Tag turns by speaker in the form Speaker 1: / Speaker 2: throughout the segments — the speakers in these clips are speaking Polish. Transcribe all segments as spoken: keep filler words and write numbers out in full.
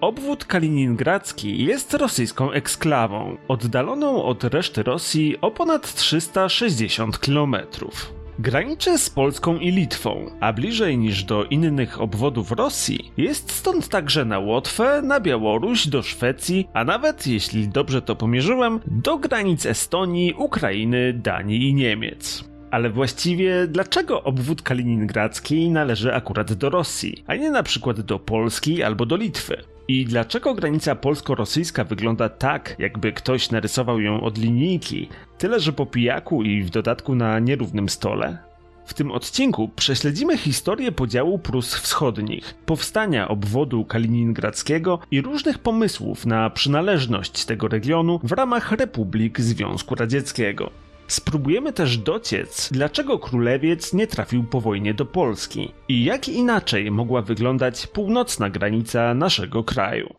Speaker 1: Obwód kaliningradzki jest rosyjską eksklawą, oddaloną od reszty Rosji o ponad trzysta sześćdziesiąt kilometrów. Graniczy z Polską i Litwą, a bliżej niż do innych obwodów Rosji jest stąd także na Łotwę, na Białoruś, do Szwecji, a nawet, jeśli dobrze to pomierzyłem, do granic Estonii, Ukrainy, Danii i Niemiec. Ale właściwie dlaczego obwód kaliningradzki należy akurat do Rosji, a nie na przykład do Polski albo do Litwy? I dlaczego granica polsko-rosyjska wygląda tak, jakby ktoś narysował ją od linijki, tyle że po pijaku i w dodatku na nierównym stole? W tym odcinku prześledzimy historię podziału Prus Wschodnich, powstania obwodu kaliningradzkiego i różnych pomysłów na przynależność tego regionu w ramach Republik Związku Radzieckiego. Spróbujemy też dociec, dlaczego królewiec nie trafił po wojnie do Polski i jak inaczej mogła wyglądać północna granica naszego kraju.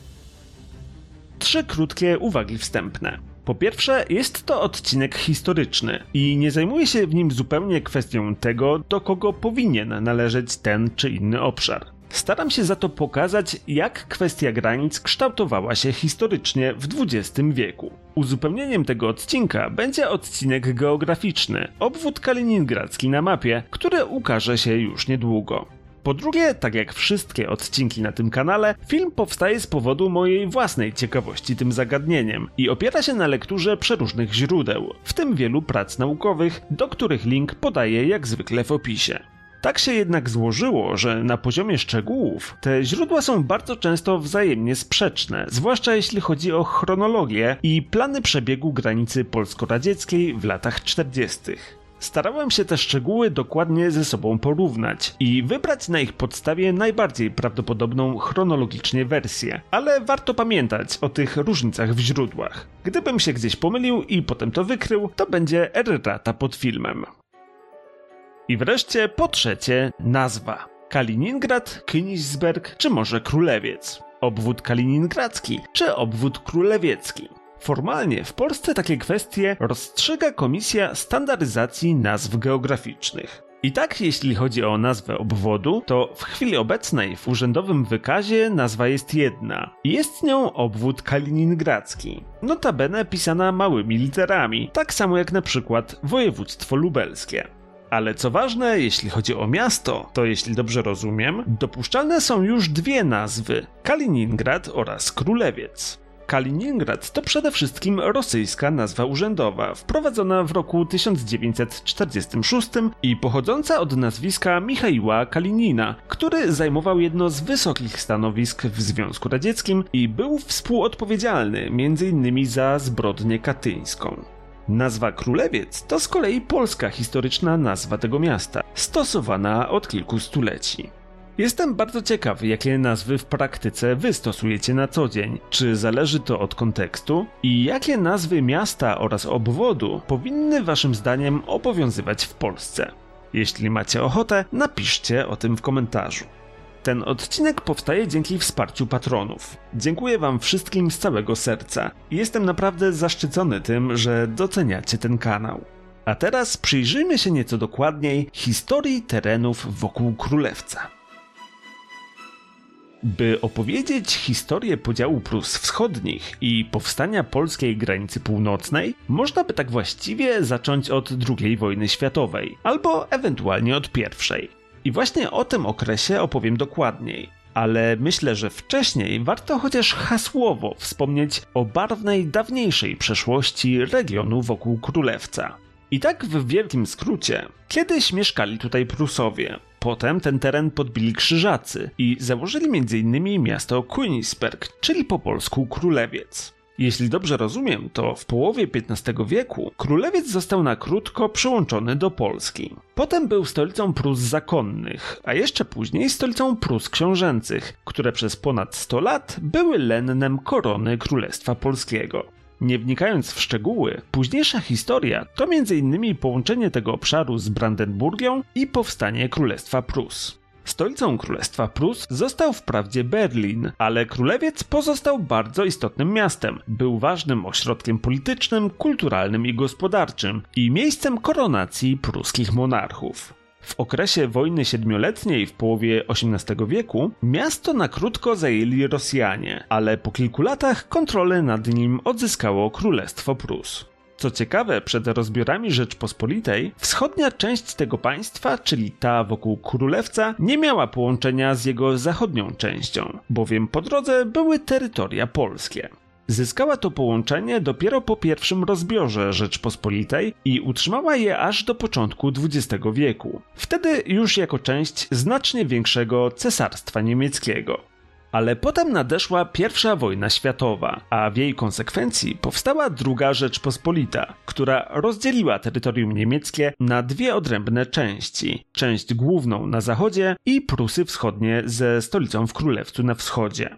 Speaker 1: Trzy krótkie uwagi wstępne. Po pierwsze, jest to odcinek historyczny i nie zajmuję się w nim zupełnie kwestią tego, do kogo powinien należeć ten czy inny obszar. Staram się za to pokazać, jak kwestia granic kształtowała się historycznie w dwudziestym wieku. Uzupełnieniem tego odcinka będzie odcinek geograficzny, obwód kaliningradzki na mapie, który ukaże się już niedługo. Po drugie, tak jak wszystkie odcinki na tym kanale, film powstaje z powodu mojej własnej ciekawości tym zagadnieniem i opiera się na lekturze przeróżnych źródeł, w tym wielu prac naukowych, do których link podaję jak zwykle w opisie. Tak się jednak złożyło, że na poziomie szczegółów te źródła są bardzo często wzajemnie sprzeczne, zwłaszcza jeśli chodzi o chronologię i plany przebiegu granicy polsko-radzieckiej w latach czterdziestych. Starałem się te szczegóły dokładnie ze sobą porównać i wybrać na ich podstawie najbardziej prawdopodobną chronologicznie wersję, ale warto pamiętać o tych różnicach w źródłach. Gdybym się gdzieś pomylił i potem to wykrył, to będzie errata pod filmem. I wreszcie po trzecie nazwa. Kaliningrad, Königsberg czy może Królewiec? Obwód kaliningradzki czy obwód królewiecki? Formalnie w Polsce takie kwestie rozstrzyga Komisja Standaryzacji Nazw Geograficznych. I tak jeśli chodzi o nazwę obwodu, to w chwili obecnej w urzędowym wykazie nazwa jest jedna. Jest nią obwód kaliningradzki. Notabene pisana małymi literami, tak samo jak na przykład województwo lubelskie. Ale co ważne, jeśli chodzi o miasto, to jeśli dobrze rozumiem, dopuszczalne są już dwie nazwy: Kaliningrad oraz Królewiec. Kaliningrad to przede wszystkim rosyjska nazwa urzędowa, wprowadzona w roku tysiąc dziewięćset czterdziestym szóstym i pochodząca od nazwiska Michaiła Kalinina, który zajmował jedno z wysokich stanowisk w Związku Radzieckim i był współodpowiedzialny między innymi za zbrodnię katyńską. Nazwa Królewiec to z kolei polska historyczna nazwa tego miasta, stosowana od kilku stuleci. Jestem bardzo ciekaw, jakie nazwy w praktyce wy stosujecie na co dzień, czy zależy to od kontekstu i jakie nazwy miasta oraz obwodu powinny waszym zdaniem obowiązywać w Polsce. Jeśli macie ochotę, napiszcie o tym w komentarzu. Ten odcinek powstaje dzięki wsparciu patronów. Dziękuję wam wszystkim z całego serca. Jestem naprawdę zaszczycony tym, że doceniacie ten kanał. A teraz przyjrzyjmy się nieco dokładniej historii terenów wokół Królewca. By opowiedzieć historię podziału Prus Wschodnich i powstania polskiej granicy północnej, można by tak właściwie zacząć od drugiej wojny światowej, albo ewentualnie od pierwszej. I właśnie o tym okresie opowiem dokładniej, ale myślę, że wcześniej warto chociaż hasłowo wspomnieć o barwnej, dawniejszej przeszłości regionu wokół Królewca. I tak w wielkim skrócie, kiedyś mieszkali tutaj Prusowie, potem ten teren podbili Krzyżacy i założyli między innymi miasto Königsberg, czyli po polsku Królewiec. Jeśli dobrze rozumiem, to w połowie piętnastego wieku Królewiec został na krótko przyłączony do Polski. Potem był stolicą Prus zakonnych, a jeszcze później stolicą Prus książęcych, które przez ponad sto lat były lennem korony Królestwa Polskiego. Nie wnikając w szczegóły, późniejsza historia to między innymi połączenie tego obszaru z Brandenburgią i powstanie Królestwa Prus. Stolicą Królestwa Prus został wprawdzie Berlin, ale Królewiec pozostał bardzo istotnym miastem. Był ważnym ośrodkiem politycznym, kulturalnym i gospodarczym i miejscem koronacji pruskich monarchów. W okresie wojny siedmioletniej w połowie osiemnastego wieku miasto na krótko zajęli Rosjanie, ale po kilku latach kontrolę nad nim odzyskało Królestwo Prus. Co ciekawe, przed rozbiorami Rzeczpospolitej wschodnia część tego państwa, czyli ta wokół Królewca, nie miała połączenia z jego zachodnią częścią, bowiem po drodze były terytoria polskie. Zyskała to połączenie dopiero po pierwszym rozbiorze Rzeczpospolitej i utrzymała je aż do początku dwudziestego wieku, wtedy już jako część znacznie większego Cesarstwa Niemieckiego. Ale potem nadeszła pierwsza wojna światowa, a w jej konsekwencji powstała druga Rzeczpospolita, która rozdzieliła terytorium niemieckie na dwie odrębne części. Część główną na zachodzie i Prusy Wschodnie ze stolicą w Królewcu na wschodzie.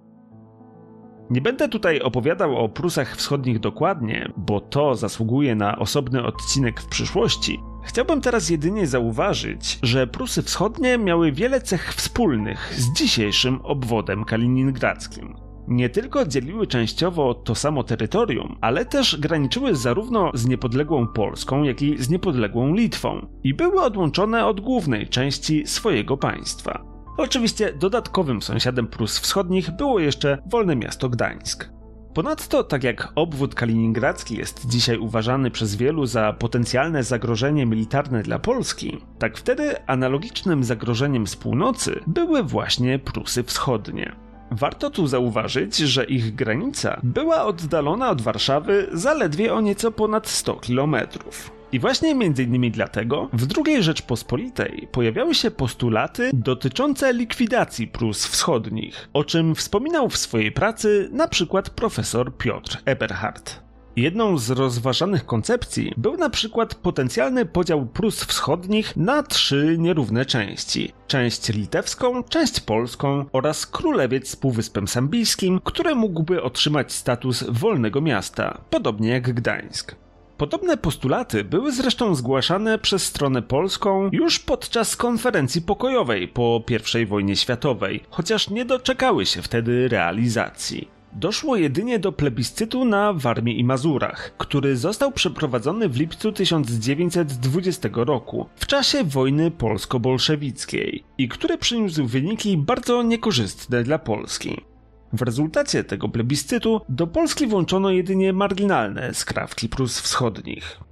Speaker 1: Nie będę tutaj opowiadał o Prusach Wschodnich dokładnie, bo to zasługuje na osobny odcinek w przyszłości. Chciałbym teraz jedynie zauważyć, że Prusy Wschodnie miały wiele cech wspólnych z dzisiejszym obwodem kaliningradzkim. Nie tylko dzieliły częściowo to samo terytorium, ale też graniczyły zarówno z niepodległą Polską, jak i z niepodległą Litwą i były odłączone od głównej części swojego państwa. Oczywiście dodatkowym sąsiadem Prus Wschodnich było jeszcze wolne miasto Gdańsk. Ponadto, tak jak obwód kaliningradzki jest dzisiaj uważany przez wielu za potencjalne zagrożenie militarne dla Polski, tak wtedy analogicznym zagrożeniem z północy były właśnie Prusy Wschodnie. Warto tu zauważyć, że ich granica była oddalona od Warszawy zaledwie o nieco ponad sto kilometrów. I właśnie między innymi dlatego w drugiej Rzeczpospolitej pojawiały się postulaty dotyczące likwidacji Prus Wschodnich, o czym wspominał w swojej pracy na przykład profesor Piotr Eberhard. Jedną z rozważanych koncepcji był na przykład potencjalny podział Prus Wschodnich na trzy nierówne części. Część litewską, część polską oraz Królewiec z Półwyspem Sambijskim, który mógłby otrzymać status wolnego miasta, podobnie jak Gdańsk. Podobne postulaty były zresztą zgłaszane przez stronę polską już podczas konferencji pokojowej po pierwszej wojnie światowej, chociaż nie doczekały się wtedy realizacji. Doszło jedynie do plebiscytu na Warmii i Mazurach, który został przeprowadzony w lipcu tysiąc dziewięćset dwudziestego roku, w czasie wojny polsko-bolszewickiej i który przyniósł wyniki bardzo niekorzystne dla Polski. W rezultacie tego plebiscytu do Polski włączono jedynie marginalne skrawki Prus Wschodnich.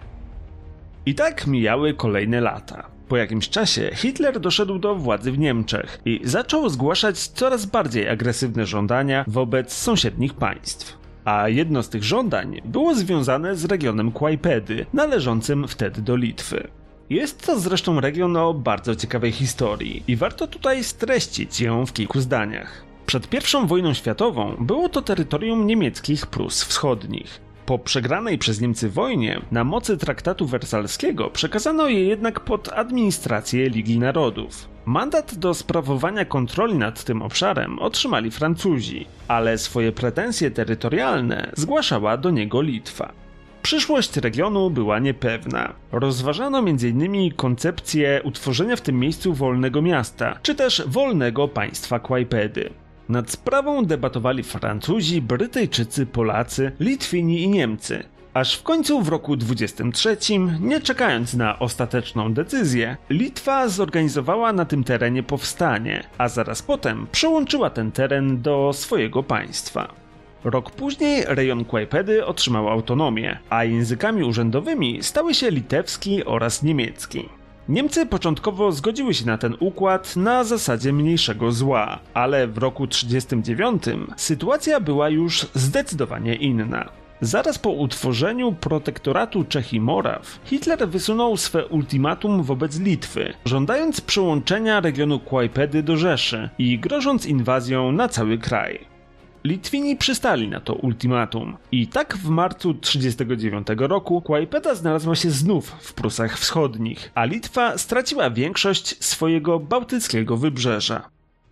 Speaker 1: I tak mijały kolejne lata. Po jakimś czasie Hitler doszedł do władzy w Niemczech i zaczął zgłaszać coraz bardziej agresywne żądania wobec sąsiednich państw. A jedno z tych żądań było związane z regionem Kłajpedy, należącym wtedy do Litwy. Jest to zresztą region o bardzo ciekawej historii i warto tutaj streścić ją w kilku zdaniach. Przed pierwszą wojną światową było to terytorium niemieckich Prus Wschodnich. Po przegranej przez Niemcy wojnie, na mocy traktatu wersalskiego przekazano je jednak pod administrację Ligi Narodów. Mandat do sprawowania kontroli nad tym obszarem otrzymali Francuzi, ale swoje pretensje terytorialne zgłaszała do niego Litwa. Przyszłość regionu była niepewna. Rozważano między innymi koncepcję utworzenia w tym miejscu wolnego miasta, czy też wolnego państwa Kłajpedy. Nad sprawą debatowali Francuzi, Brytyjczycy, Polacy, Litwini i Niemcy. Aż w końcu w roku dwudziestym trzecim, nie czekając na ostateczną decyzję, Litwa zorganizowała na tym terenie powstanie, a zaraz potem przyłączyła ten teren do swojego państwa. Rok później rejon Kłajpedy otrzymał autonomię, a językami urzędowymi stały się litewski oraz niemiecki. Niemcy początkowo zgodziły się na ten układ na zasadzie mniejszego zła, ale w roku trzydziestym dziewiątym sytuacja była już zdecydowanie inna. Zaraz po utworzeniu protektoratu Czech i Moraw, Hitler wysunął swe ultimatum wobec Litwy, żądając przyłączenia regionu Kłajpedy do Rzeszy i grożąc inwazją na cały kraj. Litwini przystali na to ultimatum i tak w marcu trzydziestego dziewiątego roku Kłajpeda znalazła się znów w Prusach Wschodnich, a Litwa straciła większość swojego bałtyckiego wybrzeża.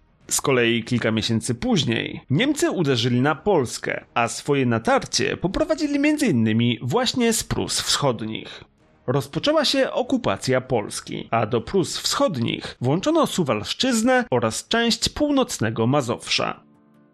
Speaker 1: Z kolei kilka miesięcy później Niemcy uderzyli na Polskę, a swoje natarcie poprowadzili między innymi właśnie z Prus Wschodnich. Rozpoczęła się okupacja Polski, a do Prus Wschodnich włączono Suwalszczyznę oraz część północnego Mazowsza.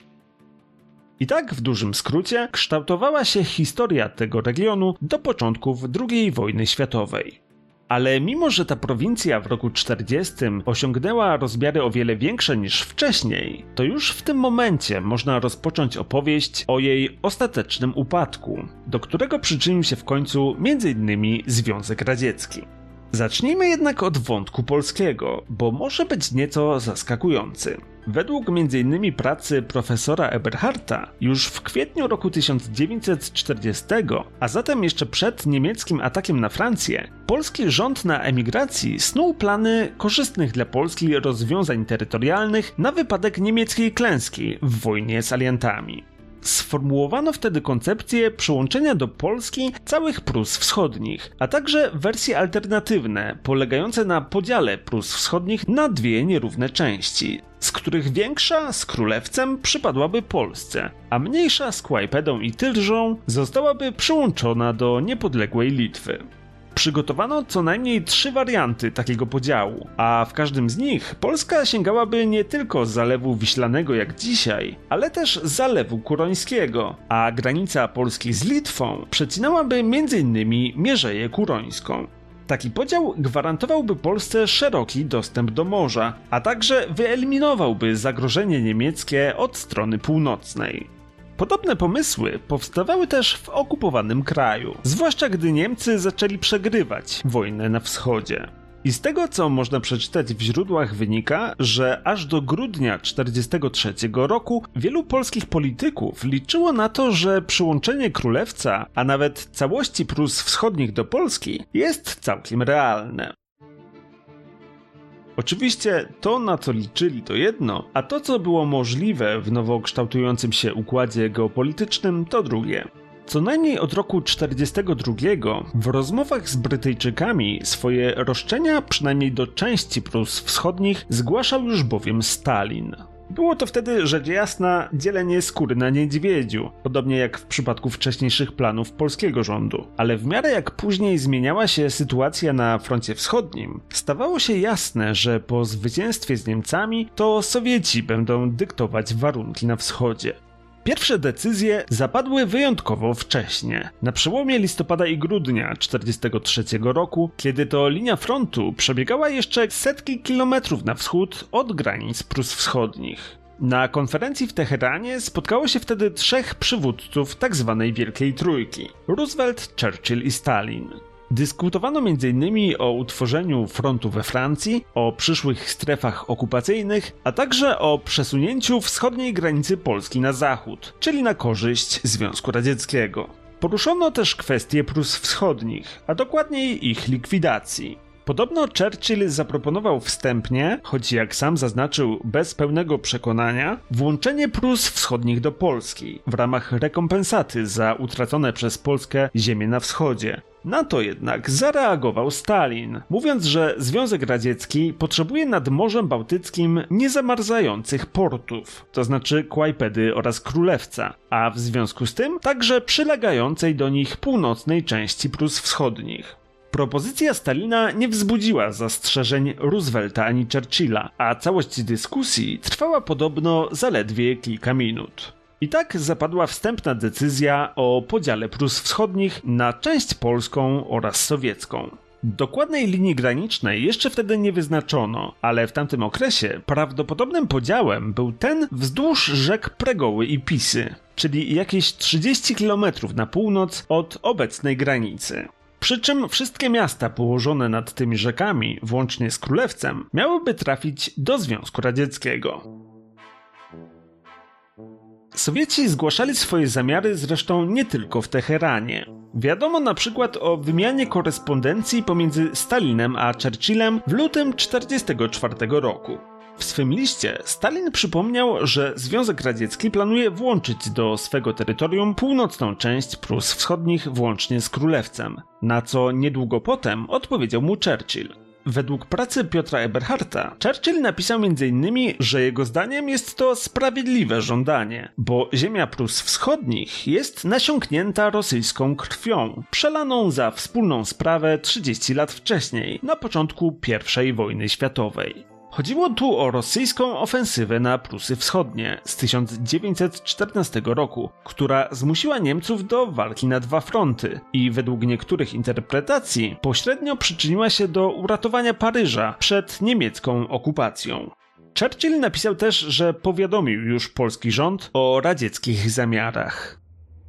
Speaker 1: I tak w dużym skrócie kształtowała się historia tego regionu do początków drugiej wojny światowej. Ale mimo, że ta prowincja w roku czterdziestym osiągnęła rozmiary o wiele większe niż wcześniej, to już w tym momencie można rozpocząć opowieść o jej ostatecznym upadku, do którego przyczynił się w końcu między innymi Związek Radziecki. Zacznijmy jednak od wątku polskiego, bo może być nieco zaskakujący. Według między innymi pracy profesora Eberharta, już w kwietniu roku tysiąc dziewięćset czterdziestego, a zatem jeszcze przed niemieckim atakiem na Francję, polski rząd na emigracji snuł plany korzystnych dla Polski rozwiązań terytorialnych na wypadek niemieckiej klęski w wojnie z aliantami. Sformułowano wtedy koncepcję przyłączenia do Polski całych Prus Wschodnich, a także wersje alternatywne polegające na podziale Prus Wschodnich na dwie nierówne części, z których większa z Królewcem przypadłaby Polsce, a mniejsza z Kłajpedą i Tylżą zostałaby przyłączona do niepodległej Litwy. Przygotowano co najmniej trzy warianty takiego podziału, a w każdym z nich Polska sięgałaby nie tylko Zalewu Wiślanego jak dzisiaj, ale też Zalewu Kurońskiego, a granica Polski z Litwą przecinałaby między innymi Mierzeję Kurońską. Taki podział gwarantowałby Polsce szeroki dostęp do morza, a także wyeliminowałby zagrożenie niemieckie od strony północnej. Podobne pomysły powstawały też w okupowanym kraju, zwłaszcza gdy Niemcy zaczęli przegrywać wojnę na wschodzie. I z tego, co można przeczytać w źródłach, wynika, że aż do grudnia tysiąc dziewięćset czterdziestego trzeciego roku wielu polskich polityków liczyło na to, że przyłączenie Królewca, a nawet całości Prus Wschodnich do Polski jest całkiem realne. Oczywiście to, na co liczyli, to jedno, a to, co było możliwe w nowo kształtującym się układzie geopolitycznym, to drugie. Co najmniej od roku tysiąc dziewięćset czterdziestego drugiego w rozmowach z Brytyjczykami swoje roszczenia, przynajmniej do części Prus Wschodnich, zgłaszał już bowiem Stalin. Było to wtedy, rzecz jasna, dzielenie skóry na niedźwiedziu, podobnie jak w przypadku wcześniejszych planów polskiego rządu. Ale w miarę jak później zmieniała się sytuacja na froncie wschodnim, stawało się jasne, że po zwycięstwie z Niemcami to Sowieci będą dyktować warunki na wschodzie. Pierwsze decyzje zapadły wyjątkowo wcześnie, na przełomie listopada i grudnia tysiąc dziewięćset czterdziestego trzeciego roku, kiedy to linia frontu przebiegała jeszcze setki kilometrów na wschód od granic Prus Wschodnich. Na konferencji w Teheranie spotkało się wtedy trzech przywódców tzw. Wielkiej Trójki: Roosevelt, Churchill i Stalin. Dyskutowano między innymi o utworzeniu frontu we Francji, o przyszłych strefach okupacyjnych, a także o przesunięciu wschodniej granicy Polski na zachód, czyli na korzyść Związku Radzieckiego. Poruszono też kwestie Prus Wschodnich, a dokładniej ich likwidacji. Podobno Churchill zaproponował wstępnie, choć jak sam zaznaczył bez pełnego przekonania, włączenie Prus Wschodnich do Polski w ramach rekompensaty za utracone przez Polskę ziemie na wschodzie. Na to jednak zareagował Stalin, mówiąc, że Związek Radziecki potrzebuje nad Morzem Bałtyckim niezamarzających portów, to znaczy Kłajpedy oraz Królewca, a w związku z tym także przylegającej do nich północnej części Prus Wschodnich. Propozycja Stalina nie wzbudziła zastrzeżeń Roosevelta ani Churchilla, a całość dyskusji trwała podobno zaledwie kilka minut. I tak zapadła wstępna decyzja o podziale Prus Wschodnich na część polską oraz sowiecką. Dokładnej linii granicznej jeszcze wtedy nie wyznaczono, ale w tamtym okresie prawdopodobnym podziałem był ten wzdłuż rzek Pregoły i Pisy, czyli jakieś trzydzieści kilometrów na północ od obecnej granicy. Przy czym wszystkie miasta położone nad tymi rzekami, włącznie z Królewcem, miałyby trafić do Związku Radzieckiego. Sowieci zgłaszali swoje zamiary zresztą nie tylko w Teheranie. Wiadomo na przykład o wymianie korespondencji pomiędzy Stalinem a Churchillem w lutym tysiąc dziewięćset czterdziestego czwartego roku. W swym liście Stalin przypomniał, że Związek Radziecki planuje włączyć do swego terytorium północną część Prus Wschodnich włącznie z Królewcem, na co niedługo potem odpowiedział mu Churchill. Według pracy Piotra Eberharta, Churchill napisał między innymi, że jego zdaniem jest to sprawiedliwe żądanie, bo ziemia Prus Wschodnich jest nasiąknięta rosyjską krwią, przelaną za wspólną sprawę trzydzieści lat wcześniej, na początku pierwszej wojny światowej. Chodziło tu o rosyjską ofensywę na Prusy Wschodnie z tysiąc dziewięćset czternastego roku, która zmusiła Niemców do walki na dwa fronty i według niektórych interpretacji pośrednio przyczyniła się do uratowania Paryża przed niemiecką okupacją. Churchill napisał też, że powiadomił już polski rząd o radzieckich zamiarach.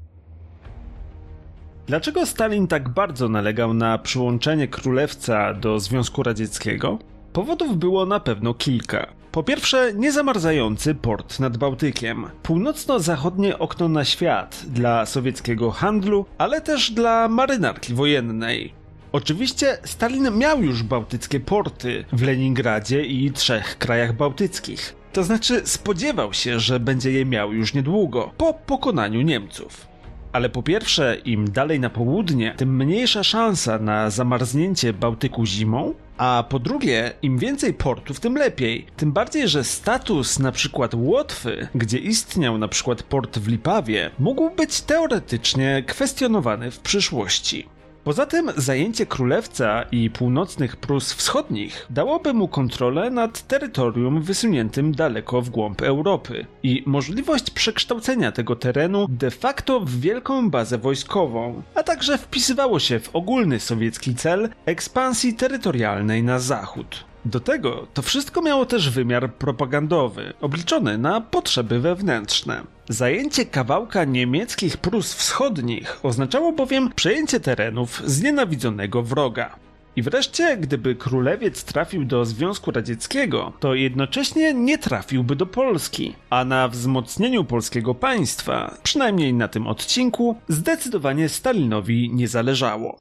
Speaker 1: Dlaczego Stalin tak bardzo nalegał na przyłączenie Królewca do Związku Radzieckiego? Powodów było na pewno kilka. Po pierwsze, niezamarzający port nad Bałtykiem, północno-zachodnie okno na świat dla sowieckiego handlu, ale też dla marynarki wojennej. Oczywiście Stalin miał już bałtyckie porty w Leningradzie i trzech krajach bałtyckich. To znaczy spodziewał się, że będzie je miał już niedługo, po pokonaniu Niemców. Ale po pierwsze, im dalej na południe, tym mniejsza szansa na zamarznięcie Bałtyku zimą, a po drugie, im więcej portów, tym lepiej. Tym bardziej, że status na przykład Łotwy, gdzie istniał na przykład port w Lipawie, mógł być teoretycznie kwestionowany w przyszłości. Poza tym zajęcie Królewca i północnych Prus Wschodnich dałoby mu kontrolę nad terytorium wysuniętym daleko w głąb Europy i możliwość przekształcenia tego terenu de facto w wielką bazę wojskową, a także wpisywało się w ogólny sowiecki cel ekspansji terytorialnej na zachód. Do tego to wszystko miało też wymiar propagandowy, obliczony na potrzeby wewnętrzne. Zajęcie kawałka niemieckich Prus Wschodnich oznaczało bowiem przejęcie terenów znienawidzonego wroga. I wreszcie, gdyby królewiec trafił do Związku Radzieckiego, to jednocześnie nie trafiłby do Polski, a na wzmocnieniu polskiego państwa, przynajmniej na tym odcinku, zdecydowanie Stalinowi nie zależało.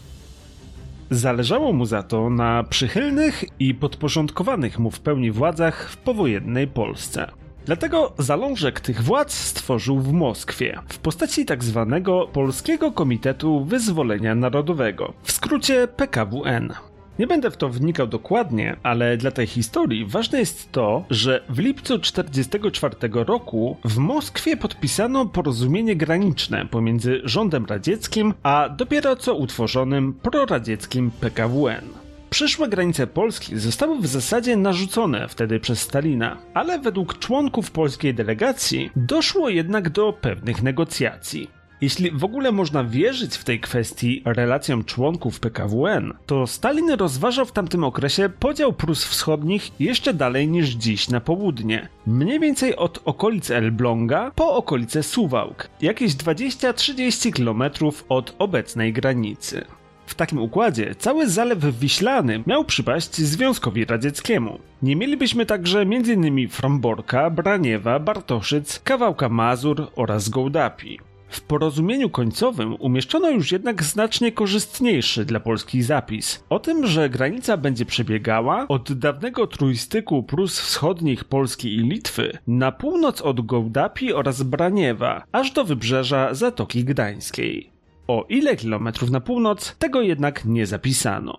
Speaker 1: Zależało mu za to na przychylnych i podporządkowanych mu w pełni władzach w powojennej Polsce. Dlatego zalążek tych władz stworzył w Moskwie, w postaci tzw. Polskiego Komitetu Wyzwolenia Narodowego, w skrócie P K W N. Nie będę w to wnikał dokładnie, ale dla tej historii ważne jest to, że w lipcu tysiąc dziewięćset czterdziestego czwartego roku w Moskwie podpisano porozumienie graniczne pomiędzy rządem radzieckim a dopiero co utworzonym proradzieckim P K W N. Przyszłe granice Polski zostały w zasadzie narzucone wtedy przez Stalina, ale według członków polskiej delegacji doszło jednak do pewnych negocjacji. Jeśli w ogóle można wierzyć w tej kwestii relacjom członków P K W N, to Stalin rozważał w tamtym okresie podział Prus Wschodnich jeszcze dalej niż dziś na południe. Mniej więcej od okolic Elbląga po okolice Suwałk, jakieś dwadzieścia do trzydziestu kilometrów od obecnej granicy. W takim układzie cały Zalew Wiślany miał przypaść Związkowi Radzieckiemu. Nie mielibyśmy także m.in. Fromborka, Braniewa, Bartoszyc, kawałka Mazur oraz Gołdapi. W porozumieniu końcowym umieszczono już jednak znacznie korzystniejszy dla Polski zapis o tym, że granica będzie przebiegała od dawnego trójstyku Prus Wschodnich Polski i Litwy na północ od Gołdapi oraz Braniewa, aż do wybrzeża Zatoki Gdańskiej. O ile kilometrów na północ, tego jednak nie zapisano.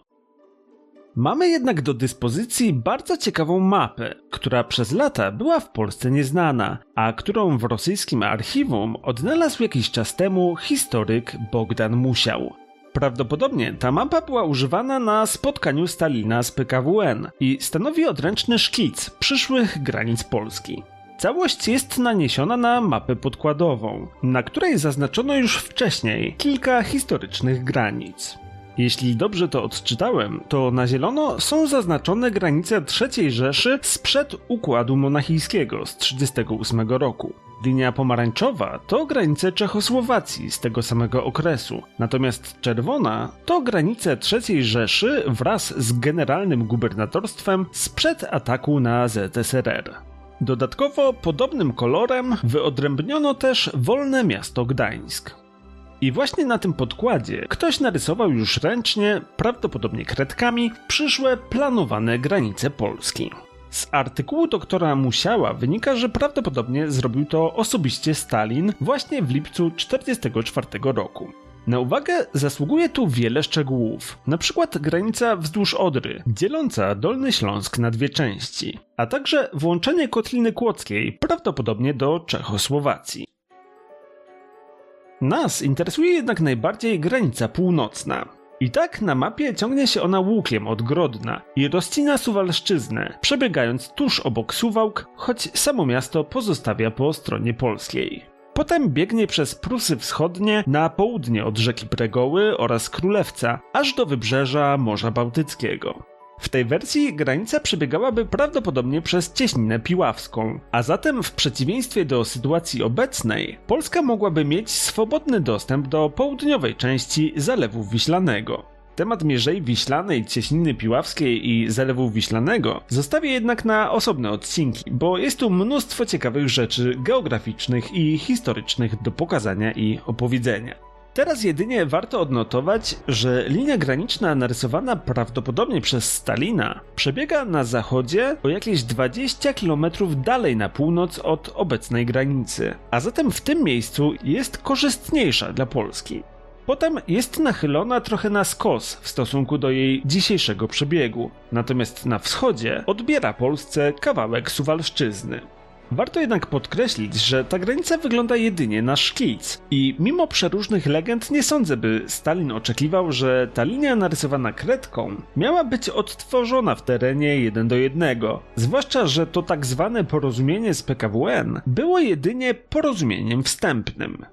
Speaker 1: Mamy jednak do dyspozycji bardzo ciekawą mapę, która przez lata była w Polsce nieznana, a którą w rosyjskim archiwum odnalazł jakiś czas temu historyk Bogdan Musiał. Prawdopodobnie ta mapa była używana na spotkaniu Stalina z P K W N i stanowi odręczny szkic przyszłych granic Polski. Całość jest naniesiona na mapę podkładową, na której zaznaczono już wcześniej kilka historycznych granic. Jeśli dobrze to odczytałem, to na zielono są zaznaczone granice trzeciej Rzeszy sprzed Układu Monachijskiego z tysiąc dziewięćset trzydziestego ósmego roku. Linia pomarańczowa to granice Czechosłowacji z tego samego okresu, natomiast czerwona to granice trzeciej Rzeszy wraz z generalnym gubernatorstwem sprzed ataku na Z S R R. Dodatkowo podobnym kolorem wyodrębniono też wolne miasto Gdańsk. I właśnie na tym podkładzie ktoś narysował już ręcznie, prawdopodobnie kredkami, przyszłe planowane granice Polski. Z artykułu doktora Musiała wynika, że prawdopodobnie zrobił to osobiście Stalin właśnie w lipcu tysiąc dziewięćset czterdziestego czwartego roku. Na uwagę zasługuje tu wiele szczegółów, na przykład granica wzdłuż Odry, dzieląca Dolny Śląsk na dwie części, a także włączenie Kotliny Kłodzkiej, prawdopodobnie do Czechosłowacji. Nas interesuje jednak najbardziej granica północna. I tak na mapie ciągnie się ona łukiem od Grodna i rozcina Suwalszczyznę, przebiegając tuż obok Suwałk, choć samo miasto pozostawia po stronie polskiej. Potem biegnie przez Prusy Wschodnie na południe od rzeki Bregoły oraz Królewca, aż do wybrzeża Morza Bałtyckiego. W tej wersji granica przebiegałaby prawdopodobnie przez Cieśninę Piławską, a zatem w przeciwieństwie do sytuacji obecnej, Polska mogłaby mieć swobodny dostęp do południowej części Zalewu Wiślanego. Temat Mierzei Wiślanej, Cieśniny Piławskiej i Zalewu Wiślanego zostawię jednak na osobne odcinki, bo jest tu mnóstwo ciekawych rzeczy geograficznych i historycznych do pokazania i opowiedzenia. Teraz jedynie warto odnotować, że linia graniczna narysowana prawdopodobnie przez Stalina przebiega na zachodzie o jakieś dwadzieścia kilometrów dalej na północ od obecnej granicy, a zatem w tym miejscu jest korzystniejsza dla Polski. Potem jest nachylona trochę na skos w stosunku do jej dzisiejszego przebiegu, natomiast na wschodzie odbiera Polsce kawałek Suwalszczyzny. Warto jednak podkreślić, że ta granica wygląda jedynie na szkic i mimo przeróżnych legend nie sądzę, by Stalin oczekiwał, że ta linia narysowana kredką miała być odtworzona w terenie jeden do jednego, zwłaszcza, że to tak zwane porozumienie z P K W N było jedynie porozumieniem wstępnym.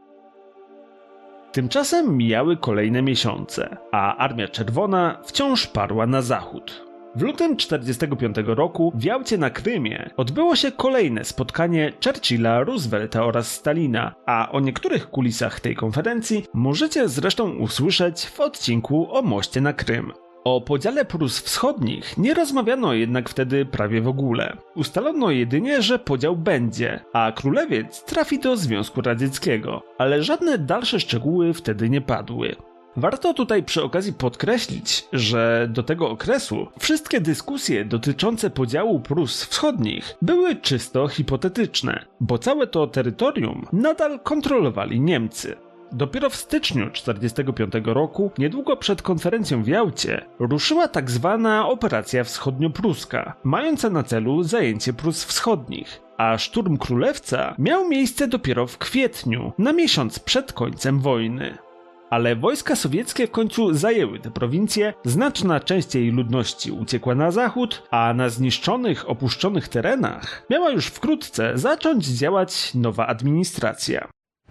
Speaker 1: Tymczasem mijały kolejne miesiące, a Armia Czerwona wciąż parła na zachód. W lutym tysiąc dziewięćset czterdziestego piątego roku w Jałcie na Krymie odbyło się kolejne spotkanie Churchilla, Roosevelta oraz Stalina, a o niektórych kulisach tej konferencji możecie zresztą usłyszeć w odcinku o moście na Krym. O podziale Prus Wschodnich nie rozmawiano jednak wtedy prawie w ogóle. Ustalono jedynie, że podział będzie, a Królewiec trafi do Związku Radzieckiego, ale żadne dalsze szczegóły wtedy nie padły. Warto tutaj przy okazji podkreślić, że do tego okresu wszystkie dyskusje dotyczące podziału Prus Wschodnich były czysto hipotetyczne, bo całe to terytorium nadal kontrolowali Niemcy. Dopiero w styczniu tysiąc dziewięćset czterdziestego piątego roku, niedługo przed konferencją w Jałcie, ruszyła tak zwana Operacja Wschodniopruska, mająca na celu zajęcie Prus Wschodnich, a szturm Królewca miał miejsce dopiero w kwietniu, na miesiąc przed końcem wojny. Ale wojska sowieckie w końcu zajęły te prowincje, znaczna część jej ludności uciekła na zachód, a na zniszczonych, opuszczonych terenach miała już wkrótce zacząć działać nowa administracja.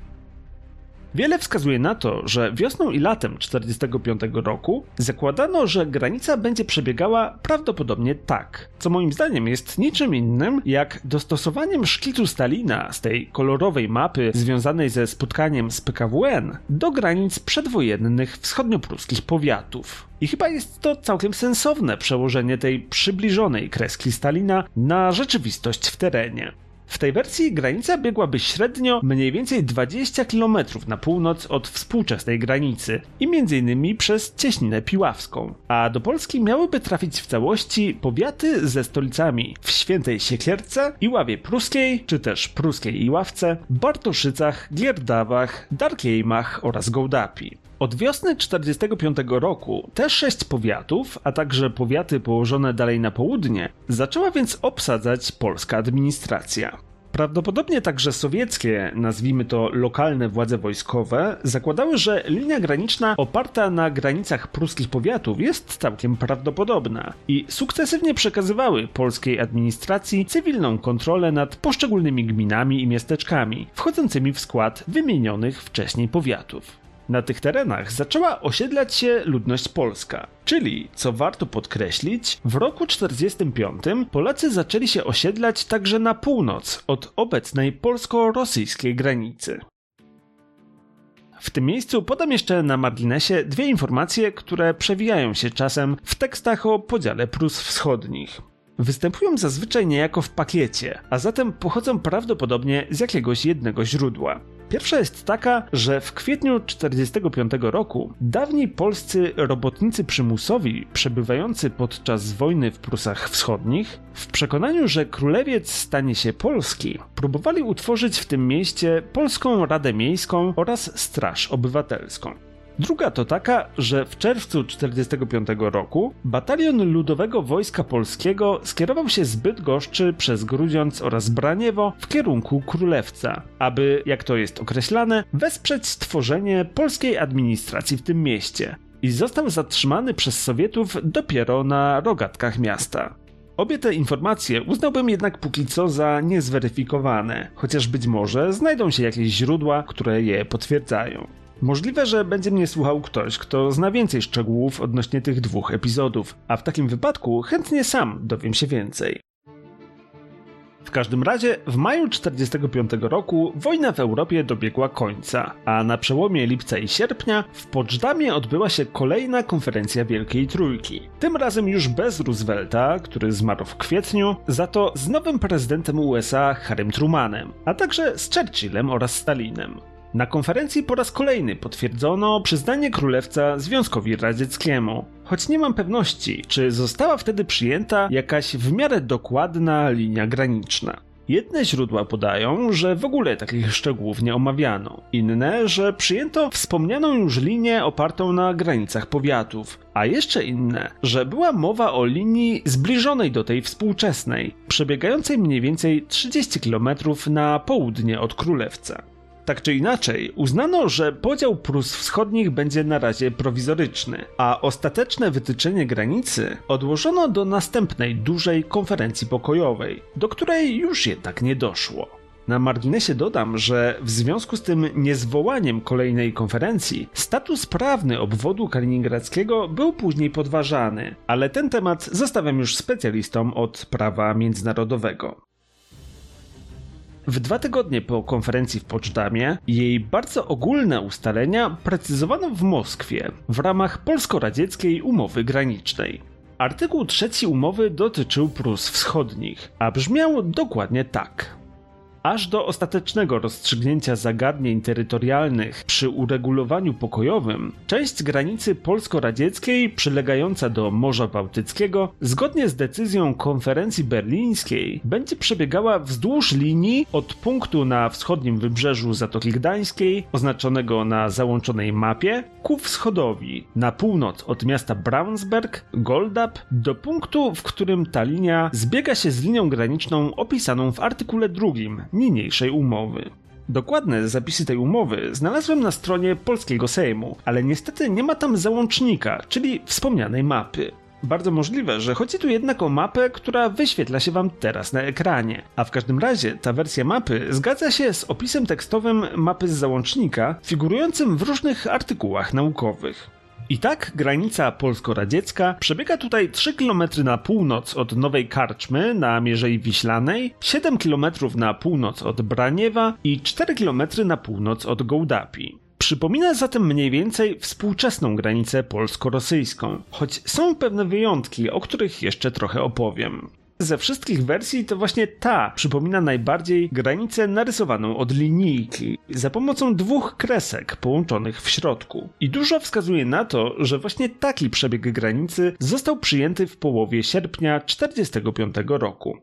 Speaker 1: Wiele wskazuje na to, że wiosną i latem tysiąc dziewięćset czterdziestego piątego roku zakładano, że granica będzie przebiegała prawdopodobnie tak, co moim zdaniem jest niczym innym jak dostosowaniem szkicu Stalina z tej kolorowej mapy związanej ze spotkaniem z P K W N do granic przedwojennych wschodniopruskich powiatów. I chyba jest to całkiem sensowne przełożenie tej przybliżonej kreski Stalina na rzeczywistość w terenie. W tej wersji granica biegłaby średnio mniej więcej dwadzieścia kilometrów na północ od współczesnej granicy i między innymi przez Cieśninę Piławską, a do Polski miałyby trafić w całości powiaty ze stolicami w Świętej Siekierce, Iławie Pruskiej, czy też Pruskiej Iławce, Bartoszycach, Gierdawach, Darkejmach oraz Gołdapi. Od wiosny tysiąc dziewięćset czterdziestego piątego roku te sześć powiatów, a także powiaty położone dalej na południe, zaczęła więc obsadzać polska administracja. Prawdopodobnie także sowieckie, nazwijmy to lokalne władze wojskowe, zakładały, że linia graniczna oparta na granicach pruskich powiatów jest całkiem prawdopodobna i sukcesywnie przekazywały polskiej administracji cywilną kontrolę nad poszczególnymi gminami i miasteczkami, wchodzącymi w skład wymienionych wcześniej powiatów. Na tych terenach zaczęła osiedlać się ludność polska, czyli, co warto podkreślić, w roku tysiąc dziewięćset czterdziestym piątym Polacy zaczęli się osiedlać także na północ od obecnej polsko-rosyjskiej granicy. W tym miejscu podam jeszcze na marginesie dwie informacje, które przewijają się czasem w tekstach o podziale Prus Wschodnich. Występują zazwyczaj niejako w pakiecie, a zatem pochodzą prawdopodobnie z jakiegoś jednego źródła. Pierwsza jest taka, że w kwietniu tysiąc dziewięćset czterdziestego piątego roku dawni polscy robotnicy przymusowi przebywający podczas wojny w Prusach Wschodnich, w przekonaniu, że królewiec stanie się polski, próbowali utworzyć w tym mieście Polską Radę Miejską oraz Straż Obywatelską. Druga to taka, że w czerwcu tysiąc dziewięćset czterdziestego piątego roku batalion Ludowego Wojska Polskiego skierował się z Bydgoszczy przez Grudziądz oraz Braniewo w kierunku Królewca, aby, jak to jest określane, wesprzeć stworzenie polskiej administracji w tym mieście. i został zatrzymany przez Sowietów dopiero na rogatkach miasta. Obie te informacje uznałbym jednak póki co za niezweryfikowane, chociaż być może znajdą się jakieś źródła, które je potwierdzają. Możliwe, że będzie mnie słuchał ktoś, kto zna więcej szczegółów odnośnie tych dwóch epizodów, a w takim wypadku chętnie sam dowiem się więcej. W każdym razie w maju tysiąc dziewięćset czterdziestego piątego roku wojna w Europie dobiegła końca, a na przełomie lipca i sierpnia w Poczdamie odbyła się kolejna konferencja Wielkiej Trójki. Tym razem już bez Roosevelta, który zmarł w kwietniu, za to z nowym prezydentem U S A Harrym Trumanem, a także z Churchillem oraz Stalinem. Na konferencji po raz kolejny potwierdzono przyznanie królewca Związkowi Radzieckiemu, choć nie mam pewności, czy została wtedy przyjęta jakaś w miarę dokładna linia graniczna. Jedne źródła podają, że w ogóle takich szczegółów nie omawiano, inne, że przyjęto wspomnianą już linię opartą na granicach powiatów, a jeszcze inne, że była mowa o linii zbliżonej do tej współczesnej, przebiegającej mniej więcej trzydzieści kilometrów na południe od królewca. Tak czy inaczej, uznano, że podział Prus Wschodnich będzie na razie prowizoryczny, a ostateczne wytyczenie granicy odłożono do następnej dużej konferencji pokojowej, do której już jednak nie doszło. Na marginesie dodam, że w związku z tym niezwołaniem kolejnej konferencji status prawny obwodu kaliningradzkiego był później podważany, ale ten temat zostawiam już specjalistom od prawa międzynarodowego. W dwa tygodnie po konferencji w Poczdamie jej bardzo ogólne ustalenia precyzowano w Moskwie w ramach polsko-radzieckiej umowy granicznej. Artykuł trzeci umowy dotyczył Prus Wschodnich, a brzmiał dokładnie tak. Aż do ostatecznego rozstrzygnięcia zagadnień terytorialnych przy uregulowaniu pokojowym, część granicy polsko-radzieckiej przylegająca do Morza Bałtyckiego, zgodnie z decyzją konferencji berlińskiej, będzie przebiegała wzdłuż linii od punktu na wschodnim wybrzeżu Zatoki Gdańskiej, oznaczonego na załączonej mapie, ku wschodowi, na północ od miasta Braunsberg, Goldap, do punktu, w którym ta linia zbiega się z linią graniczną opisaną w artykule drugim niniejszej umowy. Dokładne zapisy tej umowy znalazłem na stronie polskiego Sejmu, ale niestety nie ma tam załącznika, czyli wspomnianej mapy. Bardzo możliwe, że chodzi tu jednak o mapę, która wyświetla się wam teraz na ekranie, a w każdym razie ta wersja mapy zgadza się z opisem tekstowym mapy z załącznika, figurującym w różnych artykułach naukowych. I tak granica polsko-radziecka przebiega tutaj trzy kilometry na północ od Nowej Karczmy na Mierzei Wiślanej, siedem kilometrów na północ od Braniewa i cztery kilometry na północ od Gołdapi. Przypomina zatem mniej więcej współczesną granicę polsko-rosyjską, choć są pewne wyjątki, o których jeszcze trochę opowiem. Ze wszystkich wersji to właśnie ta przypomina najbardziej granicę narysowaną od linijki, za pomocą dwóch kresek połączonych w środku. I dużo wskazuje na to, że właśnie taki przebieg granicy został przyjęty w połowie sierpnia tysiąc dziewięćset czterdziestego piątego roku.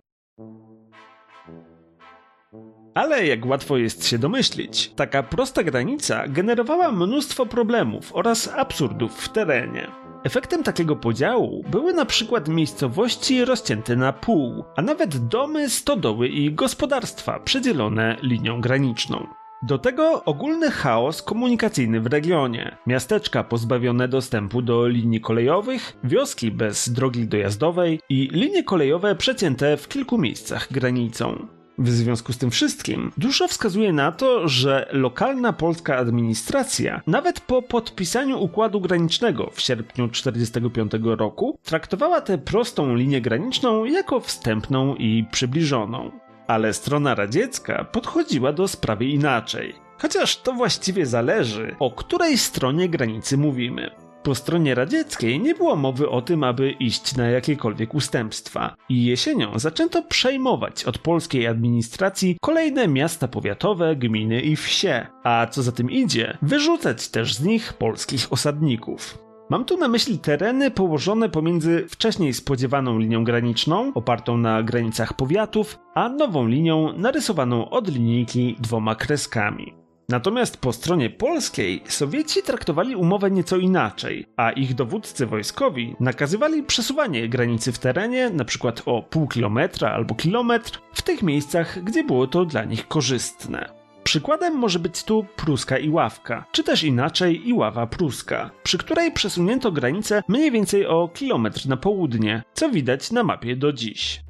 Speaker 1: Ale jak łatwo jest się domyślić, taka prosta granica generowała mnóstwo problemów oraz absurdów w terenie. Efektem takiego podziału były na przykład miejscowości rozcięte na pół, a nawet domy, stodoły i gospodarstwa przedzielone linią graniczną. Do tego ogólny chaos komunikacyjny w regionie, miasteczka pozbawione dostępu do linii kolejowych, wioski bez drogi dojazdowej i linie kolejowe przecięte w kilku miejscach granicą. W związku z tym wszystkim dużo wskazuje na to, że lokalna polska administracja nawet po podpisaniu układu granicznego w sierpniu tysiąc dziewięćset czterdziestego piątego roku traktowała tę prostą linię graniczną jako wstępną i przybliżoną. Ale strona radziecka podchodziła do sprawy inaczej. Chociaż to właściwie zależy, o której stronie granicy mówimy. Po stronie radzieckiej nie było mowy o tym, aby iść na jakiekolwiek ustępstwa i jesienią zaczęto przejmować od polskiej administracji kolejne miasta powiatowe, gminy i wsie, a co za tym idzie, wyrzucać też z nich polskich osadników. Mam tu na myśli tereny położone pomiędzy wcześniej spodziewaną linią graniczną, opartą na granicach powiatów, a nową linią narysowaną od linijki dwoma kreskami. Natomiast po stronie polskiej Sowieci traktowali umowę nieco inaczej, a ich dowódcy wojskowi nakazywali przesuwanie granicy w terenie, np. o pół kilometra albo kilometr, w tych miejscach, gdzie było to dla nich korzystne. Przykładem może być tu Pruska Iławka, czy też inaczej Iława Pruska, przy której przesunięto granicę mniej więcej o kilometr na południe, co widać na mapie do dziś.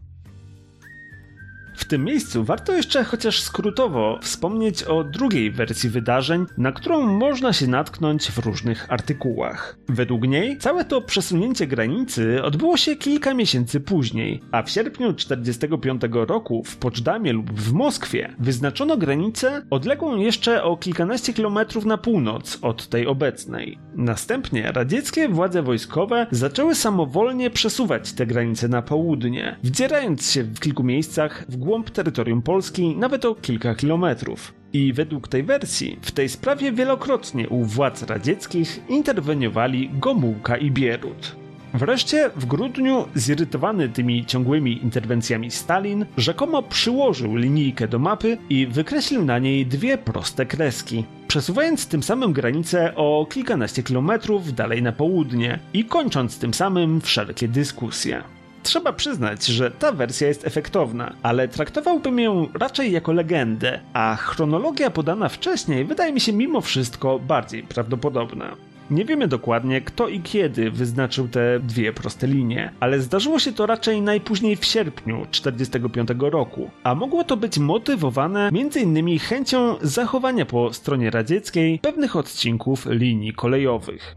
Speaker 1: W tym miejscu warto jeszcze chociaż skrótowo wspomnieć o drugiej wersji wydarzeń, na którą można się natknąć w różnych artykułach. Według niej całe to przesunięcie granicy odbyło się kilka miesięcy później, a w sierpniu tysiąc dziewięćset czterdziestego piątego roku w Poczdamie lub w Moskwie wyznaczono granicę odległą jeszcze o kilkanaście kilometrów na północ od tej obecnej. Następnie radzieckie władze wojskowe zaczęły samowolnie przesuwać te granice na południe, wdzierając się w kilku miejscach w głąb terytorium Polski nawet o kilka kilometrów. I według tej wersji w tej sprawie wielokrotnie u władz radzieckich interweniowali Gomułka i Bierut. Wreszcie w grudniu, zirytowany tymi ciągłymi interwencjami Stalin, rzekomo przyłożył linijkę do mapy i wykreślił na niej dwie proste kreski, przesuwając tym samym granicę o kilkanaście kilometrów dalej na południe i kończąc tym samym wszelkie dyskusje. Trzeba przyznać, że ta wersja jest efektowna, ale traktowałbym ją raczej jako legendę, a chronologia podana wcześniej wydaje mi się mimo wszystko bardziej prawdopodobna. Nie wiemy dokładnie, kto i kiedy wyznaczył te dwie proste linie, ale zdarzyło się to raczej najpóźniej w sierpniu tysiąc dziewięćset czterdziestego piątego roku, a mogło to być motywowane między innymi chęcią zachowania po stronie radzieckiej pewnych odcinków linii kolejowych.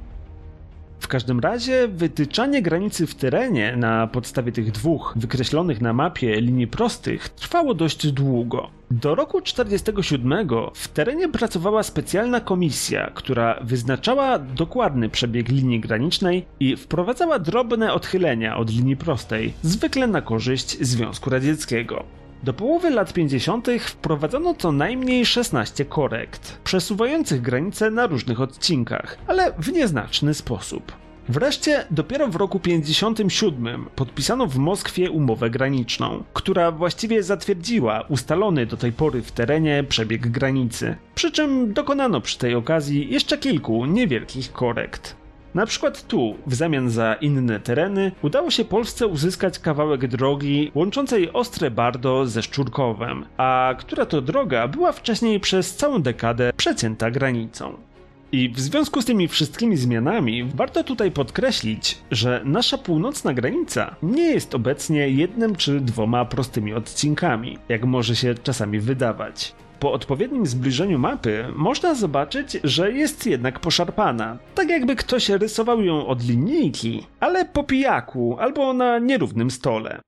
Speaker 1: W każdym razie wytyczanie granicy w terenie na podstawie tych dwóch wykreślonych na mapie linii prostych trwało dość długo. Do roku tysiąc dziewięćset czterdziestego siódmego w terenie pracowała specjalna komisja, która wyznaczała dokładny przebieg linii granicznej i wprowadzała drobne odchylenia od linii prostej, zwykle na korzyść Związku Radzieckiego. Do połowy lat pięćdziesiątych wprowadzono co najmniej szesnaście korekt, przesuwających granice na różnych odcinkach, ale w nieznaczny sposób. Wreszcie dopiero w roku pięćdziesiątym siódmym podpisano w Moskwie umowę graniczną, która właściwie zatwierdziła ustalony do tej pory w terenie przebieg granicy, przy czym dokonano przy tej okazji jeszcze kilku niewielkich korekt. Na przykład tu, w zamian za inne tereny, udało się Polsce uzyskać kawałek drogi łączącej Ostre Bardo ze Szczurkowem, a która to droga była wcześniej przez całą dekadę przecięta granicą. I w związku z tymi wszystkimi zmianami warto tutaj podkreślić, że nasza północna granica nie jest obecnie jednym czy dwoma prostymi odcinkami, jak może się czasami wydawać. Po odpowiednim zbliżeniu mapy można zobaczyć, że jest jednak poszarpana, tak jakby ktoś rysował ją od linijki, ale po pijaku albo na nierównym stole.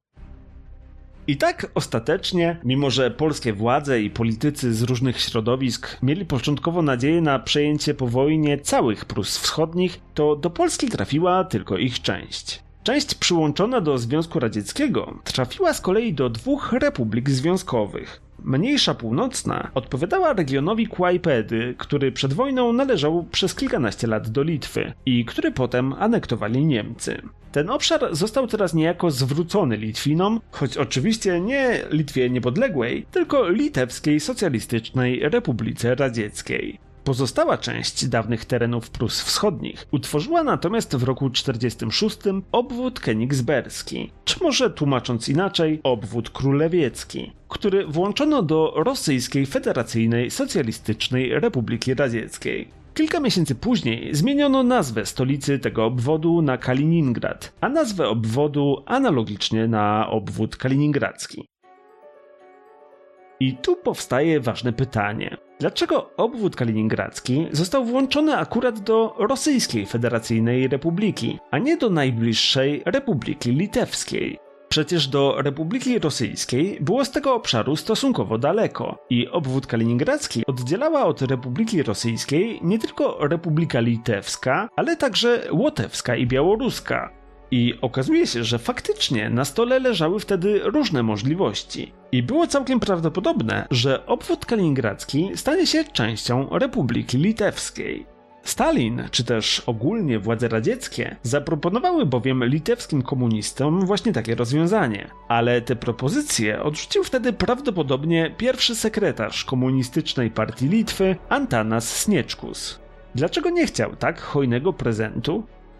Speaker 1: I tak ostatecznie, mimo że polskie władze i politycy z różnych środowisk mieli początkowo nadzieję na przejęcie po wojnie całych Prus Wschodnich, to do Polski trafiła tylko ich część. Część przyłączona do Związku Radzieckiego trafiła z kolei do dwóch republik związkowych. Mniejsza północna odpowiadała regionowi Kłajpedy, który przed wojną należał przez kilkanaście lat do Litwy i który potem anektowali Niemcy. Ten obszar został teraz niejako zwrócony Litwinom, choć oczywiście nie Litwie niepodległej, tylko Litewskiej Socjalistycznej Republice Radzieckiej. Pozostała część dawnych terenów Prus Wschodnich utworzyła natomiast w roku tysiąc dziewięćset czterdziestym szóstym obwód kenigsberski, czy może tłumacząc inaczej obwód królewiecki, który włączono do Rosyjskiej Federacyjnej Socjalistycznej Republiki Radzieckiej. Kilka miesięcy później zmieniono nazwę stolicy tego obwodu na Kaliningrad, a nazwę obwodu analogicznie na obwód kaliningradzki. I tu powstaje ważne pytanie. Dlaczego obwód kaliningradzki został włączony akurat do Rosyjskiej Federacyjnej Republiki, a nie do najbliższej Republiki Litewskiej? Przecież do Republiki Rosyjskiej było z tego obszaru stosunkowo daleko i obwód kaliningradzki oddzielała od Republiki Rosyjskiej nie tylko Republika Litewska, ale także Łotewska i Białoruska. I okazuje się, że faktycznie na stole leżały wtedy różne możliwości. I było całkiem prawdopodobne, że obwód kaliningradzki stanie się częścią Republiki Litewskiej. Stalin, czy też ogólnie władze radzieckie, zaproponowały bowiem litewskim komunistom właśnie takie rozwiązanie. Ale te propozycje odrzucił wtedy prawdopodobnie pierwszy sekretarz komunistycznej partii Litwy, Antanas Sniečkus. Dlaczego nie chciał tak hojnego prezentu?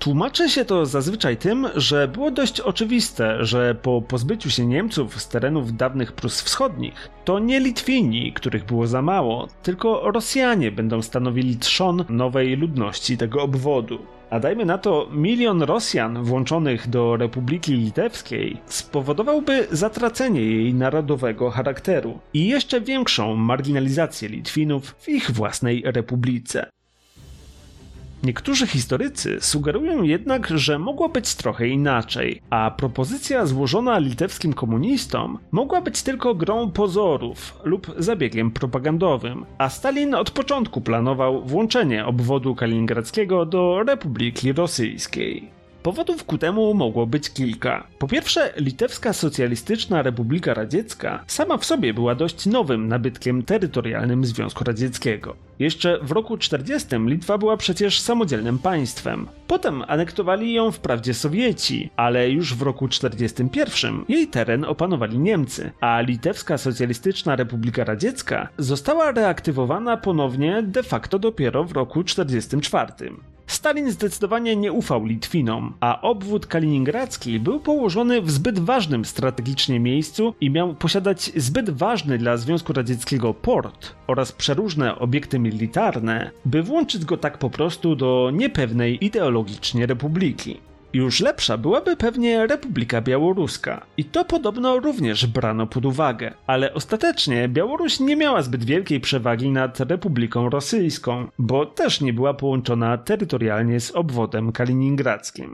Speaker 1: Tłumaczy się to zazwyczaj tym, że było dość oczywiste, że po pozbyciu się Niemców z terenów dawnych Prus Wschodnich, to nie Litwini, których było za mało, tylko Rosjanie będą stanowili trzon nowej ludności tego obwodu. A dajmy na to, milion Rosjan włączonych do Republiki Litewskiej spowodowałby zatracenie jej narodowego charakteru i jeszcze większą marginalizację Litwinów w ich własnej republice. Niektórzy historycy sugerują jednak, że mogło być trochę inaczej, a propozycja złożona litewskim komunistom mogła być tylko grą pozorów lub zabiegiem propagandowym, a Stalin od początku planował włączenie obwodu kaliningradzkiego do Republiki Rosyjskiej. Powodów ku temu mogło być kilka. Po pierwsze, Litewska Socjalistyczna Republika Radziecka sama w sobie była dość nowym nabytkiem terytorialnym Związku Radzieckiego. Jeszcze w roku czterdziestym Litwa była przecież samodzielnym państwem. Potem anektowali ją wprawdzie Sowieci, ale już w roku czterdziestym pierwszym jej teren opanowali Niemcy, a Litewska Socjalistyczna Republika Radziecka została reaktywowana ponownie de facto dopiero w roku czterdziestym czwartym. Stalin zdecydowanie nie ufał Litwinom, a obwód kaliningradzki był położony w zbyt ważnym strategicznie miejscu i miał posiadać zbyt ważny dla Związku Radzieckiego port oraz przeróżne obiekty militarne, by włączyć go tak po prostu do niepewnej ideologicznie republiki. Już lepsza byłaby pewnie Republika Białoruska i to podobno również brano pod uwagę, ale ostatecznie Białoruś nie miała zbyt wielkiej przewagi nad Republiką Rosyjską, bo też nie była połączona terytorialnie z obwodem kaliningradzkim.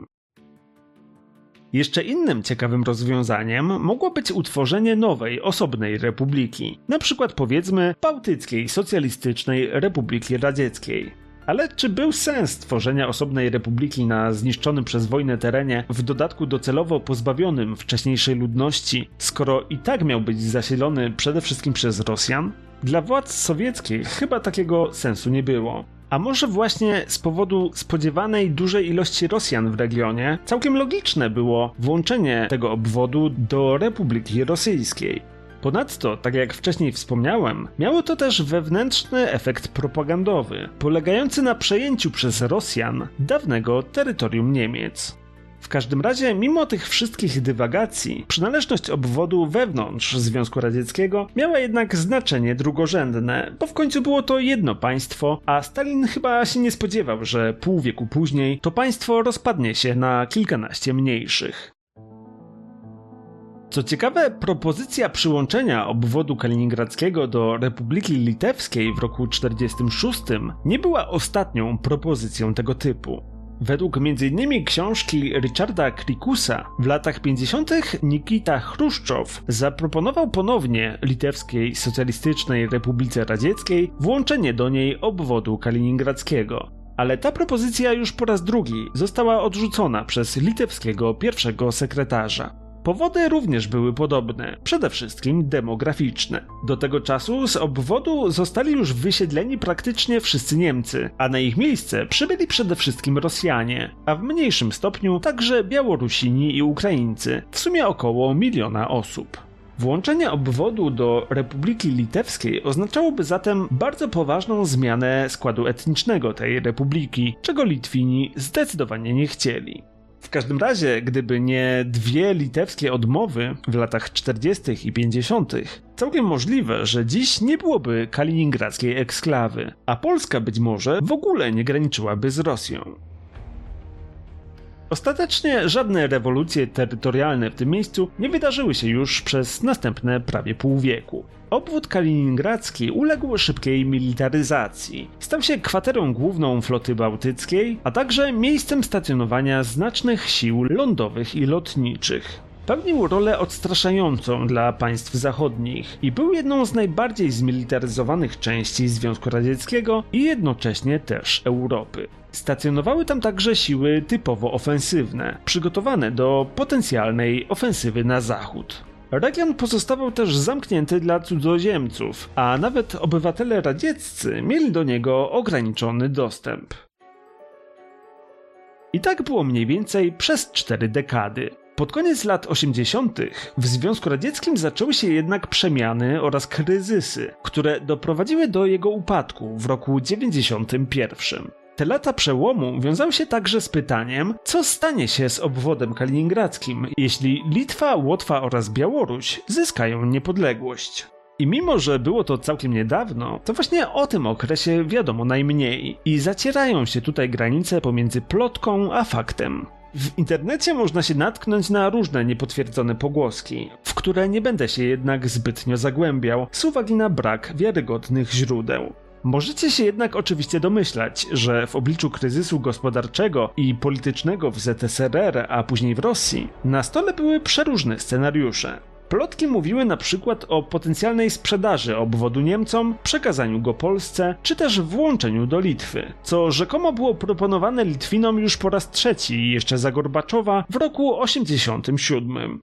Speaker 1: Jeszcze innym ciekawym rozwiązaniem mogło być utworzenie nowej, osobnej republiki, na przykład powiedzmy Bałtyckiej Socjalistycznej Republiki Radzieckiej. Ale czy był sens tworzenia osobnej republiki na zniszczonym przez wojnę terenie, w dodatku docelowo pozbawionym wcześniejszej ludności, skoro i tak miał być zasilony przede wszystkim przez Rosjan? Dla władz sowieckich chyba takiego sensu nie było. A może właśnie z powodu spodziewanej dużej ilości Rosjan w regionie całkiem logiczne było włączenie tego obwodu do Republiki Rosyjskiej. Ponadto, tak jak wcześniej wspomniałem, miało to też wewnętrzny efekt propagandowy, polegający na przejęciu przez Rosjan dawnego terytorium Niemiec. W każdym razie, mimo tych wszystkich dywagacji, przynależność obwodu wewnątrz Związku Radzieckiego miała jednak znaczenie drugorzędne, bo w końcu było to jedno państwo, a Stalin chyba się nie spodziewał, że pół wieku później to państwo rozpadnie się na kilkanaście mniejszych. Co ciekawe, propozycja przyłączenia obwodu kaliningradzkiego do Republiki Litewskiej w roku czterdziestym szóstym nie była ostatnią propozycją tego typu. Według między innymi książki Richarda Krikusa w latach pięćdziesiątych Nikita Chruszczow zaproponował ponownie Litewskiej Socjalistycznej Republice Radzieckiej włączenie do niej obwodu kaliningradzkiego. Ale ta propozycja już po raz drugi została odrzucona przez litewskiego pierwszego sekretarza. Powody również były podobne, przede wszystkim demograficzne. Do tego czasu z obwodu zostali już wysiedleni praktycznie wszyscy Niemcy, a na ich miejsce przybyli przede wszystkim Rosjanie, a w mniejszym stopniu także Białorusini i Ukraińcy, w sumie około miliona osób. Włączenie obwodu do Republiki Litewskiej oznaczałoby zatem bardzo poważną zmianę składu etnicznego tej republiki, czego Litwini zdecydowanie nie chcieli. W każdym razie, gdyby nie dwie litewskie odmowy w latach czterdziestych i pięćdziesiątych, całkiem możliwe, że dziś nie byłoby kaliningradzkiej eksklawy, a Polska być może w ogóle nie graniczyłaby z Rosją. Ostatecznie żadne rewolucje terytorialne w tym miejscu nie wydarzyły się już przez następne prawie pół wieku. Obwód kaliningradzki uległ szybkiej militaryzacji. Stał się kwaterą główną floty bałtyckiej, a także miejscem stacjonowania znacznych sił lądowych i lotniczych. Pełnił rolę odstraszającą dla państw zachodnich i był jedną z najbardziej zmilitaryzowanych części Związku Radzieckiego i jednocześnie też Europy. Stacjonowały tam także siły typowo ofensywne, przygotowane do potencjalnej ofensywy na zachód. Region pozostawał też zamknięty dla cudzoziemców, a nawet obywatele radzieccy mieli do niego ograniczony dostęp. I tak było mniej więcej przez cztery dekady. Pod koniec lat osiemdziesiątych w Związku Radzieckim zaczęły się jednak przemiany oraz kryzysy, które doprowadziły do jego upadku w roku dziewięćdziesiątym pierwszym. Te lata przełomu wiązały się także z pytaniem, co stanie się z obwodem kaliningradzkim, jeśli Litwa, Łotwa oraz Białoruś zyskają niepodległość. I mimo, że było to całkiem niedawno, to właśnie o tym okresie wiadomo najmniej i zacierają się tutaj granice pomiędzy plotką a faktem. W internecie można się natknąć na różne niepotwierdzone pogłoski, w które nie będę się jednak zbytnio zagłębiał z uwagi na brak wiarygodnych źródeł. Możecie się jednak oczywiście domyślać, że w obliczu kryzysu gospodarczego i politycznego w Z S R R, a później w Rosji, na stole były przeróżne scenariusze. Plotki mówiły na przykład o potencjalnej sprzedaży obwodu Niemcom, przekazaniu go Polsce, czy też włączeniu do Litwy, co rzekomo było proponowane Litwinom już po raz trzeci, jeszcze za Gorbaczowa, w roku osiemdziesiątym siódmym.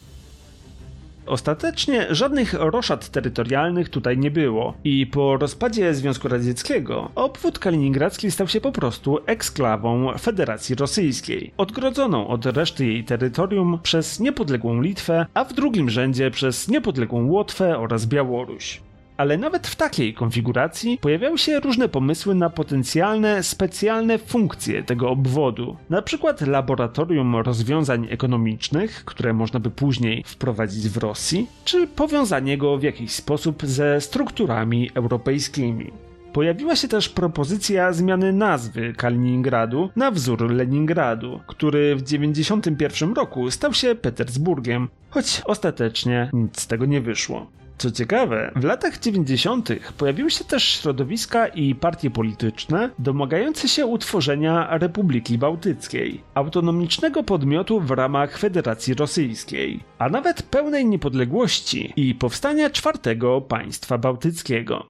Speaker 1: Ostatecznie żadnych roszad terytorialnych tutaj nie było i po rozpadzie Związku Radzieckiego obwód kaliningradzki stał się po prostu eksklawą Federacji Rosyjskiej, odgrodzoną od reszty jej terytorium przez niepodległą Litwę, a w drugim rzędzie przez niepodległą Łotwę oraz Białoruś. Ale nawet w takiej konfiguracji pojawiały się różne pomysły na potencjalne, specjalne funkcje tego obwodu, na przykład laboratorium rozwiązań ekonomicznych, które można by później wprowadzić w Rosji, czy powiązanie go w jakiś sposób ze strukturami europejskimi. Pojawiła się też propozycja zmiany nazwy Kaliningradu na wzór Leningradu, który w dziewięćdziesiątym pierwszym roku stał się Petersburgiem, choć ostatecznie nic z tego nie wyszło. Co ciekawe, w latach dziewięćdziesiątych pojawiły się też środowiska i partie polityczne domagające się utworzenia Republiki Bałtyckiej, autonomicznego podmiotu w ramach Federacji Rosyjskiej, a nawet pełnej niepodległości i powstania czwartego państwa bałtyckiego.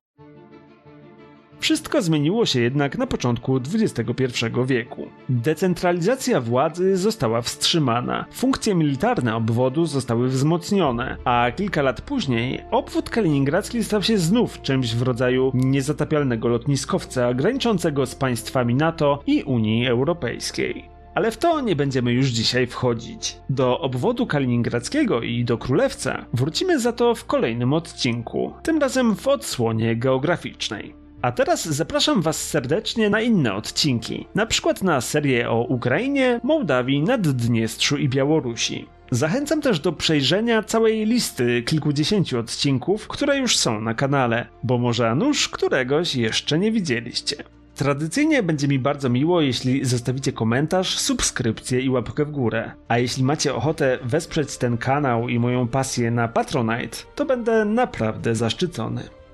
Speaker 1: Wszystko zmieniło się jednak na początku dwudziestego pierwszego wieku. Decentralizacja władzy została wstrzymana, funkcje militarne obwodu zostały wzmocnione, a kilka lat później obwód kaliningradzki stał się znów czymś w rodzaju niezatapialnego lotniskowca graniczącego z państwami NATO i Unii Europejskiej. Ale w to nie będziemy już dzisiaj wchodzić. Do obwodu kaliningradzkiego i do Królewca wrócimy za to w kolejnym odcinku, tym razem w odsłonie geograficznej. A teraz zapraszam Was serdecznie na inne odcinki, na przykład na serię o Ukrainie, Mołdawii, Naddniestrzu i Białorusi. Zachęcam też do przejrzenia całej listy kilkudziesięciu odcinków, które już są na kanale, bo może a nuż któregoś jeszcze nie widzieliście. Tradycyjnie będzie mi bardzo miło, jeśli zostawicie komentarz, subskrypcję i łapkę w górę. A jeśli macie ochotę wesprzeć ten kanał i moją pasję na Patronite, to będę naprawdę zaszczycony.